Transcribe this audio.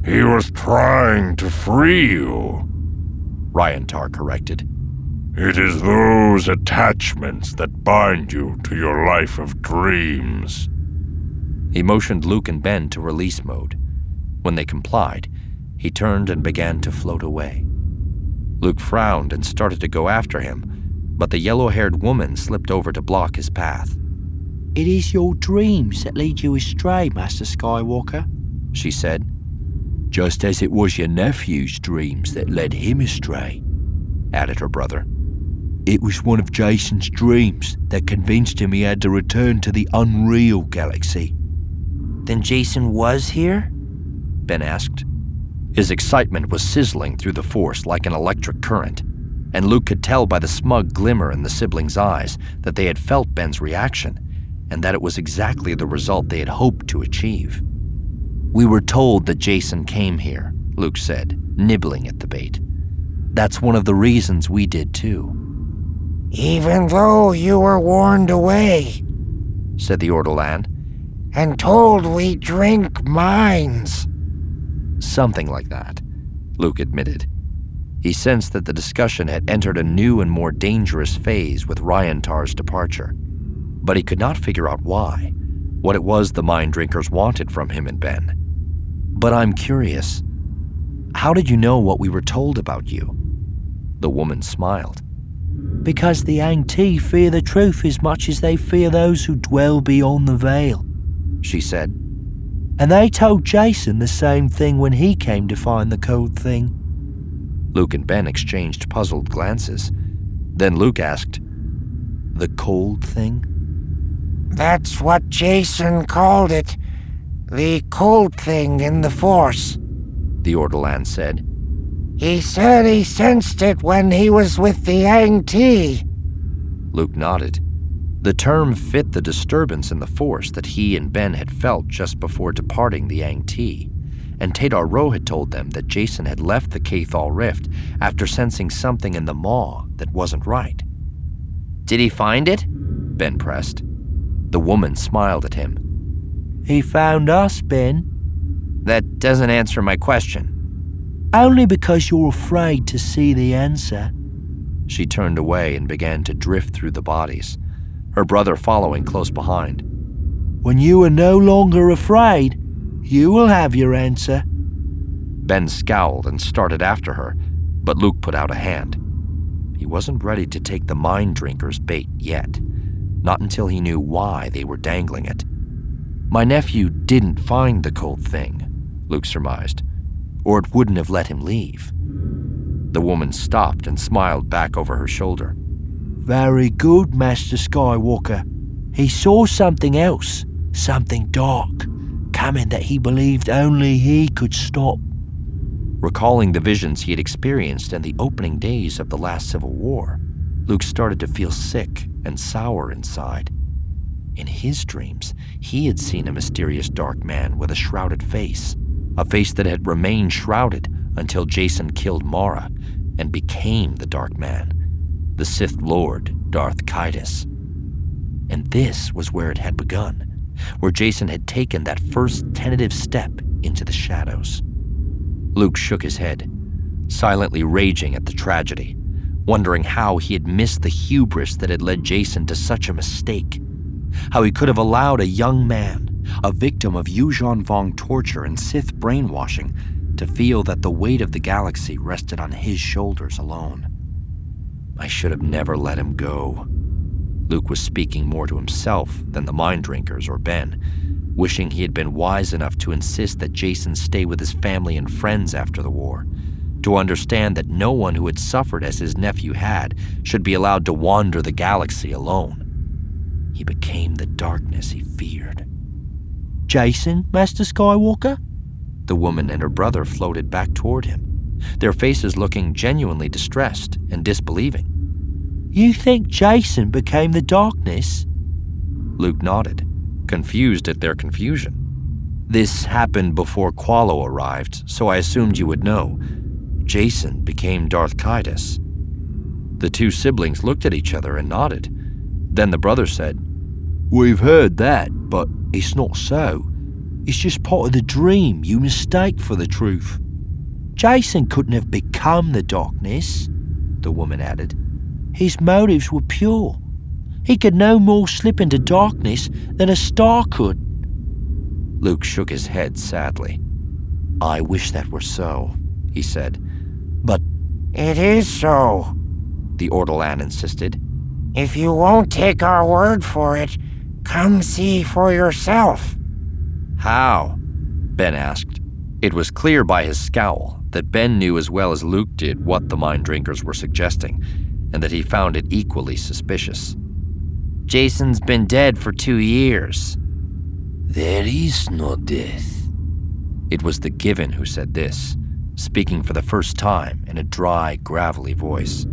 He was trying to free you, Ryantar corrected. It is those attachments that bind you to your life of dreams. He motioned Luke and Ben to release mode. When they complied, he turned and began to float away. Luke frowned and started to go after him, but the yellow-haired woman slipped over to block his path. "It is your dreams that lead you astray, Master Skywalker," she said. "Just as it was your nephew's dreams that led him astray," added her brother. "It was one of Jason's dreams that convinced him he had to return to the unreal galaxy." "Then Jason was here?" Ben asked. His excitement was sizzling through the Force like an electric current, and Luke could tell by the smug glimmer in the siblings' eyes that they had felt Ben's reaction, and that it was exactly the result they had hoped to achieve. "We were told that Jason came here," Luke said, nibbling at the bait. "That's one of the reasons we did too." "Even though you were warned away," said the Ortolan, "and told we drink minds." "Something like that," Luke admitted. He sensed that the discussion had entered a new and more dangerous phase with Ryantar's departure, but he could not figure out why, what it was the mind drinkers wanted from him and Ben. "But I'm curious. How did you know what we were told about you?" The woman smiled. "Because the Ang-Ti fear the truth as much as they fear those who dwell beyond the veil," she said. "And they told Jason the same thing when he came to find the cold thing." Luke and Ben exchanged puzzled glances. Then Luke asked, "The cold thing?" "That's what Jason called it. The cold thing in the Force," the Ortolan said. "He said he sensed it when he was with the Ang-Ti." Luke nodded. The term fit the disturbance in the Force that he and Ben had felt just before departing the Ang-Ti, and Tadar Ro had told them that Jason had left the Cathal Rift after sensing something in the maw that wasn't right. "Did he find it?" Ben pressed. The woman smiled at him. "He found us, Ben." "That doesn't answer my question." "Only because you're afraid to see the answer." She turned away and began to drift through the bodies, her brother following close behind. "When you are no longer afraid, you will have your answer." Ben scowled and started after her, but Luke put out a hand. He wasn't ready to take the mind drinker's bait yet, not until he knew why they were dangling it. "My nephew didn't find the cold thing," Luke surmised, "or it wouldn't have let him leave." The woman stopped and smiled back over her shoulder. "Very good, Master Skywalker. He saw something else, something dark, coming that he believed only he could stop." Recalling the visions he had experienced in the opening days of the last Civil War, Luke started to feel sick and sour inside. In his dreams, he had seen a mysterious dark man with a shrouded face, a face that had remained shrouded until Jason killed Mara and became the Dark Man, the Sith Lord Darth Caedus. And this was where it had begun, where Jason had taken that first tentative step into the shadows. Luke shook his head, silently raging at the tragedy, wondering how he had missed the hubris that had led Jason to such a mistake, how he could have allowed a young man, a victim of Yuuzhan Vong torture and Sith brainwashing, to feel that the weight of the galaxy rested on his shoulders alone. "I should have never let him go." Luke was speaking more to himself than the mind drinkers or Ben, wishing he had been wise enough to insist that Jason stay with his family and friends after the war, to understand that no one who had suffered as his nephew had should be allowed to wander the galaxy alone. He became the darkness he feared. "Jason, Master Skywalker?" The woman and her brother floated back toward him, their faces looking genuinely distressed and disbelieving. "You think Jason became the darkness?" Luke nodded, confused at their confusion. "This happened before Qualo arrived, so I assumed you would know. Jason became Darth Caedus." The two siblings looked at each other and nodded. Then the brother said, "We've heard that, but it's not so. It's just part of the dream you mistake for the truth. Jason couldn't have become the darkness, the woman added. His motives were pure. He could no more slip into darkness than a star could. Luke shook his head sadly. I wish that were so, he said. But It is so. the Ortolan insisted. If you won't take our word for it, come see for yourself. How? Ben asked. It was clear by his scowl that Ben knew as well as Luke did what the mind drinkers were suggesting, and that he found it equally suspicious. Jason's been dead for 2 years. There is no death. It was the Given who said this, speaking for the first time in a dry, gravelly voice.